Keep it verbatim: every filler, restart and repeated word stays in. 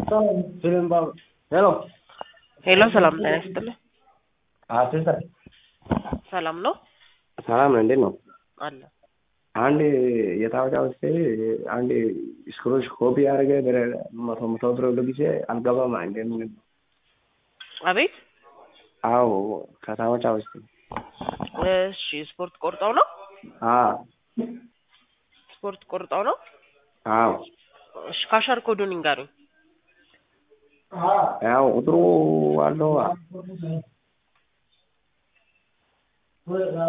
ሄሎ ሄሎ ሰላም ጤና ይስጥልኝ። አትንሳ ሰላም ነው? ሰላም ነው። እንዴት ነው? አለ አንድ የታወቀው እስቲ አንድ ስክሮች ኮፒ ያደረገ በረ መቶ መቶ ብር ለጊዜ አልገባም አንዴ ምን አቤት አዎ ከታወቀው እስቲ እሺ ስፖርት ቆርጠው ነው? አዎ ስፖርት ቆርጠው ነው? አዎ እሺ ካሸር ኮዱን ይንገሩኝ። ያው ቁጥሩ አለው